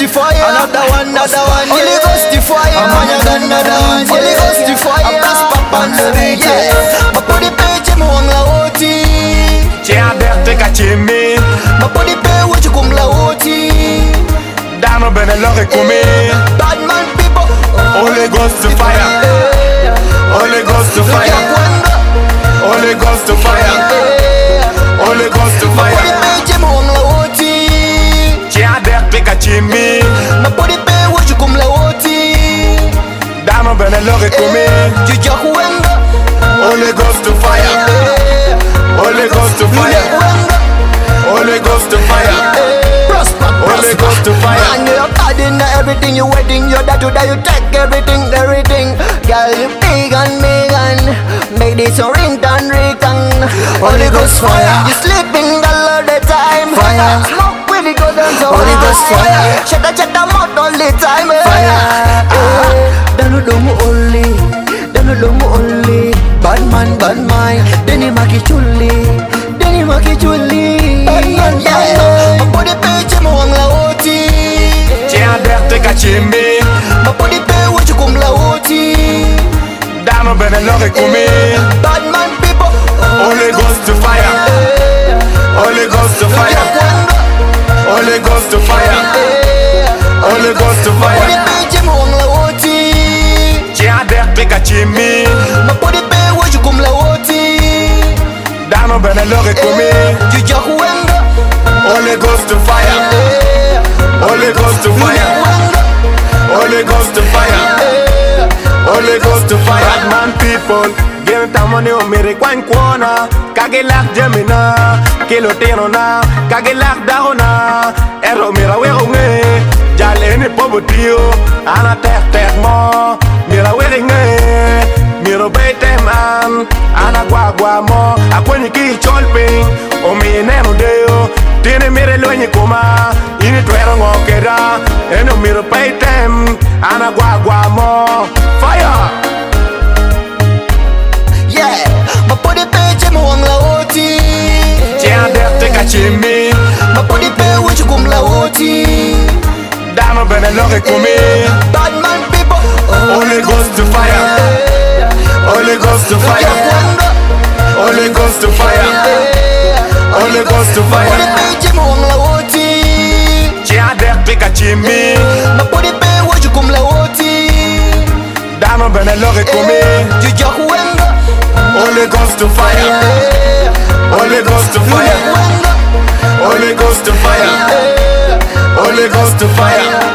fire. Another one, Holy Ghost fire. Another one, Holy Ghost fire. Papa on the beat, yeah. Ma put the page mo ang laoti. C'è aperto cacemi. Ma put the page wo chukum laoti. Dame bene lore come. Bad man people. Holy Ghost fire. Holy Ghost fire. Holy Ghost fire. Holy Ghost fire. Ma put the page mo ang laoti. C'è aperto cacemi. Ma put the page wo chukum laoti. Dame bene lore come. Juja kuenda. Holy Ghost fire. Holy Ghost fire. Holy Ghost fire. Holy Ghost fire. Man, you're bad in everything. You wedding, you're that, you take everything. Girl, you big and make this a ringtone. Holy Ghost fire. You sleeping all the time. Fire. Smoke with the good and so Holy Ghost fire. Shut the mouth all the time. Fire. Danu only. Bad man. Deni maki chuli. Bad man, yeah. Ma put the page mo ang laoti. C'è aperto cacemi. Ma put the page wo chukum laoti. Dame bene lore come. Bad man people. Holy Ghost fire. Holy Ghost fire. Holy Ghost fire. Holy Ghost Ma put the fire. page mo ang laoti. C'è aperto cacemi. Ma put the page wo chukum laoti. Dame bene lore come. Juja kuenda. Holy Ghost fire. Holy Ghost fire. Holy Ghost fire. Holy Ghost fire. Bad man people, give ta money o mere kwan kwana. Kage lak jamina, kilo teno na, kage lak dahona. Ero mira we nge, jale ni pobotio, ana ter mo. Mira we nge, mira bete man, ana gwa mo. Akweni ki cholping, o mi neno deo. Tiene mire loñe kuma, ini tuero ngokera. Eno mira paitem, ana gwa mo. Fire! Yeah. Ma put the page mo ang laoti. C'è aperto cacemi. Ma put the page wo chukum laoti. Dame bene lore come. Bad man people. Holy Ghost fire. Holy Ghost fire. Holy Ghost fire. Holy Ghost fire. Ma put the page mo ang laoti. C'è aperto cacemi. Ma put the page wo chukum laoti. Dame bene lore come. Juja kuenda. Holy Ghost fire. Holy Ghost fire. Holy Ghost fire. Holy Ghost fire.